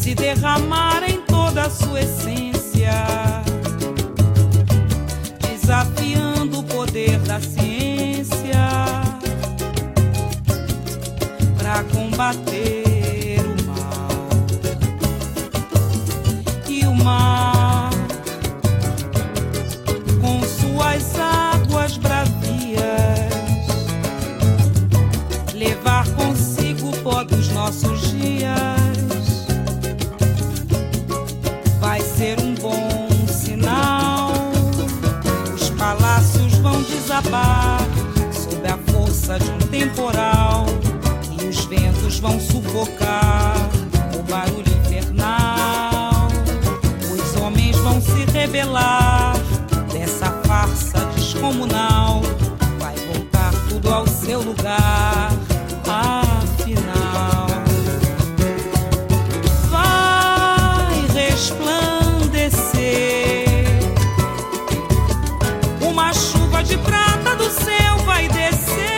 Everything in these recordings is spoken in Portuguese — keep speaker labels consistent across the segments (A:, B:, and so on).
A: se derramar em toda a sua essência, desafiando o poder da ciência para combater o mal. E o mar, com suas águas bravias, levar consigo o pó dos nossos dias, vai ser um bom sinal. Os palácios vão desabar sob a força de um temporal, e os ventos vão sufocar o barulho infernal. Os homens vão se rebelar dessa farsa descomunal, vai voltar tudo ao seu lugar, afinal. Vai resplandecer, uma chuva de prata do céu vai descer,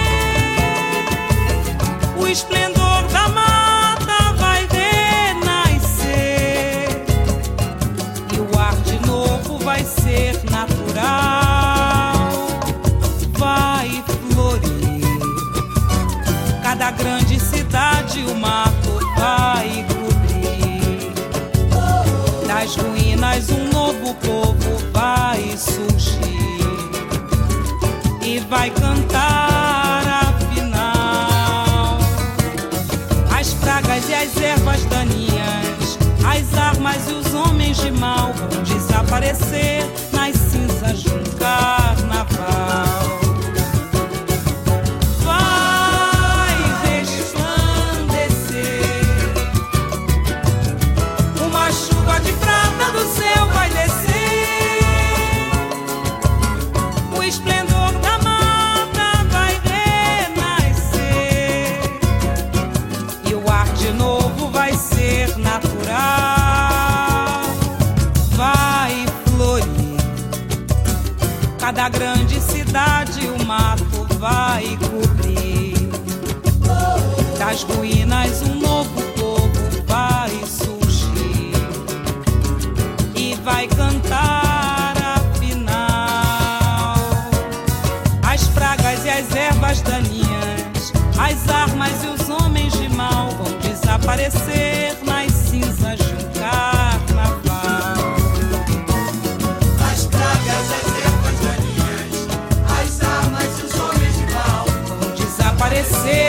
A: o esplendor da mata vai renascer, e o ar de novo vai ser natural, vai florir. Cada grande cidade o mato vai cobrir, das ruínas um novo povo vai surgir e vai cantar afinal. As pragas e as ervas daninhas, as armas e os homens de mal vão desaparecer nas cinzas de um carnaval. Vai resplandecer, uma chuva de prata do céu vai descer, o esplendor da mata vai renascer, e o ar de novo vai ser natural, vai florir. Cada grande cidade o mato vai cobrir, das ruínas um novo povo vai surgir e vai cantar afinal. As pragas e as ervas daninhas, as armas e os homens de mal vão desaparecer nas cinzas de um carnaval.
B: As pragas, as ervas daninhas, as armas e os homens de mal
A: Vão desaparecer